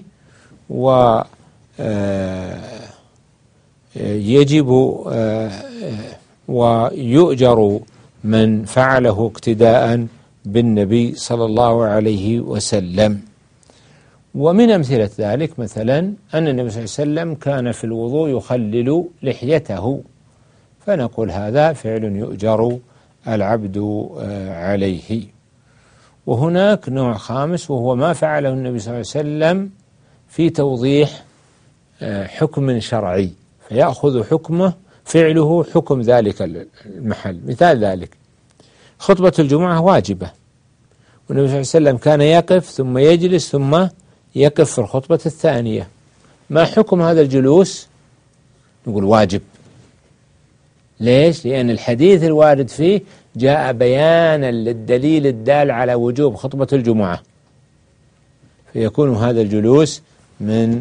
ويجب ويؤجر من فعله اقتداء بالنبي صلى الله عليه وسلم. ومن أمثلة ذلك مثلا أن النبي صلى الله عليه وسلم كان في الوضوء يخلل لحيته، فنقول هذا فعل يؤجر العبد عليه. وهناك نوع خامس وهو ما فعله النبي صلى الله عليه وسلم في توضيح حكم شرعي، فيأخذ حكمه فعله حكم ذلك المحل. مثال ذلك خطبة الجمعة واجبة، والنبي صلى الله عليه وسلم كان يقف ثم يجلس ثم يقف في الخطبة الثانية. ما حكم هذا الجلوس؟ نقول واجب. ليش؟ لأن الحديث الوارد فيه جاء بيانا للدليل الدال على وجوب خطبة الجمعة، فيكون هذا الجلوس من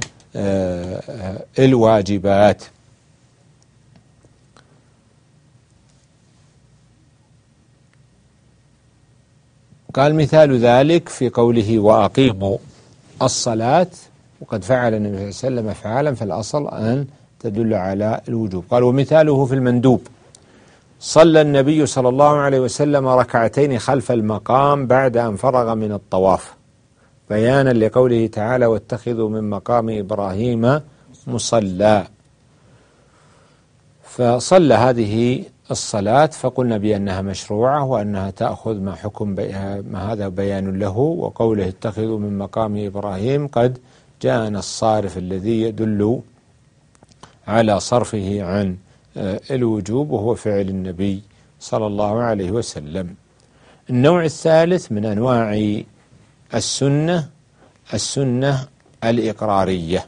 الواجبات. قال مثال ذلك في قوله وأقيموا الصلاة، وقد فعل النبي صلى الله عليه وسلم أفعالا فالأصل أن تدل على الوجوب. قال ومثاله في المندوب صلى النبي صلى الله عليه وسلم ركعتين خلف المقام بعد أن فرغ من الطواف، بيانا لقوله تعالى واتخذوا من مقام إبراهيم مصلى. فصلى هذه الصلاة فقلنا بأنها مشروعة وأنها تأخذ ما حكم ما هذا بيان له. وقوله اتخذوا من مقام إبراهيم قد جاءنا الصارف الذي يدل على صرفه عن الوجوب وهو فعل النبي صلى الله عليه وسلم. النوع الثالث من أنواع السنة الإقرارية،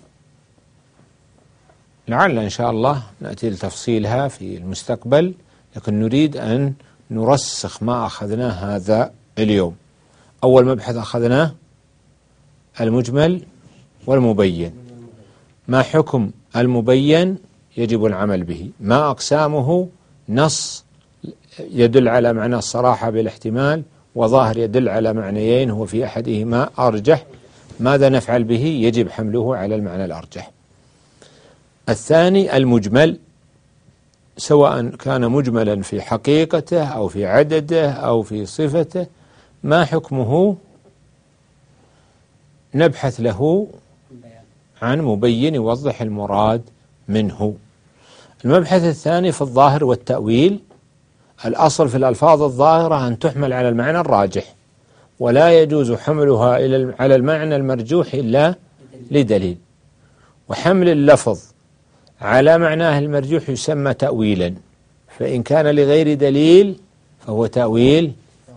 لعل إن شاء الله نأتي لتفصيلها في المستقبل، لكن نريد أن نرسخ ما أخذناه هذا اليوم. أول مبحث أخذناه المجمل والمبين. ما حكم المبين؟ يجب العمل به. ما أقسامه؟ نص يدل على معنى الصراحة بالاحتمال، وظاهر يدل على معنيين هو في أحدهما أرجح. ماذا نفعل به؟ يجب حمله على المعنى الأرجح. الثاني المجمل، سواء كان مجملا في حقيقته أو في عدده أو في صفته، ما حكمه؟ نبحث له عن مبين يوضح المراد منه. المبحث الثاني في الظاهر والتأويل. الأصل في الألفاظ الظاهرة أن تحمل على المعنى الراجح، ولا يجوز حملها على المعنى المرجوح إلا لدليل. وحمل اللفظ على معناه المرجوح يسمى تأويلا، فإن كان لغير دليل فهو تأويل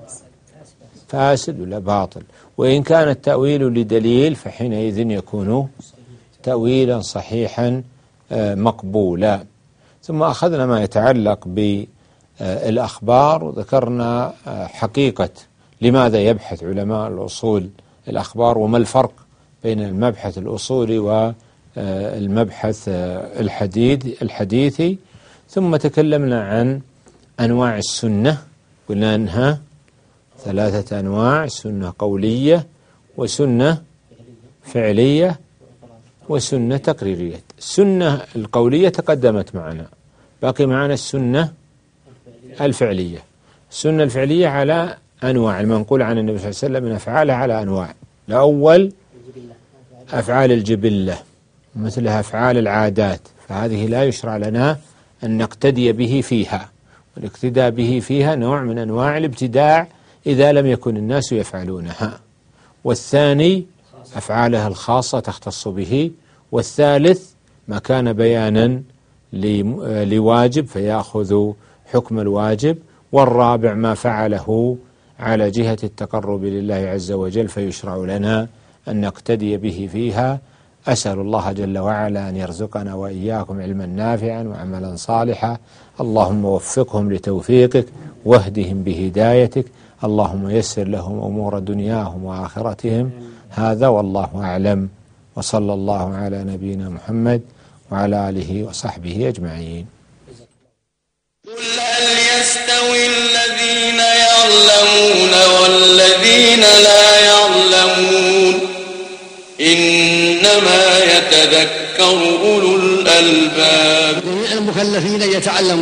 فاسد ولا باطل، وإن كان التأويل لدليل فحينئذ يكون تأويلا صحيحا مقبولا. ثم أخذنا ما يتعلق بالأخبار، وذكرنا حقيقة لماذا يبحث علماء الأصول الأخبار، وما الفرق بين المبحث الأصولي والمبحث الحديثي. ثم تكلمنا عن أنواع السنة، قلنا أنها 3 أنواع: سنة قولية، وسنة فعلية، وسنة تقريرية. السنة القولية تقدمت معنا، باقي معنا السنة الفعلية. السنة الفعلية على أنواع، المنقول عن النبي صلى الله عليه وسلم من أفعاله على أنواع. الأول أفعال الجبلة، مثلها أفعال العادات، فهذه لا يشرع لنا أن نقتدي به فيها، والاقتداء به فيها نوع من أنواع الابتداع إذا لم يكن الناس يفعلونها. والثاني أفعالها الخاصة تختص به. والثالث ما كان بيانا لواجب فيأخذ حكم الواجب. والرابع ما فعله على جهة التقرب لله عز وجل فيشرع لنا أن نقتدي به فيها. أسأل الله جل وعلا أن يرزقنا وإياكم علما نافعا وعملا صالحا. اللهم وفقهم لتوفيقك واهدهم بهدايتك. اللهم يسر لهم أمور دنياهم وآخرتهم. هذا والله أعلم، وصلى الله على نبينا محمد وعلى آله وصحبه أجمعين. قل هل يستوي الذين يعلمون والذين لا يعلمون؟ إنما يتذكر أولو الألباب. جميع المكلفين يتعلمون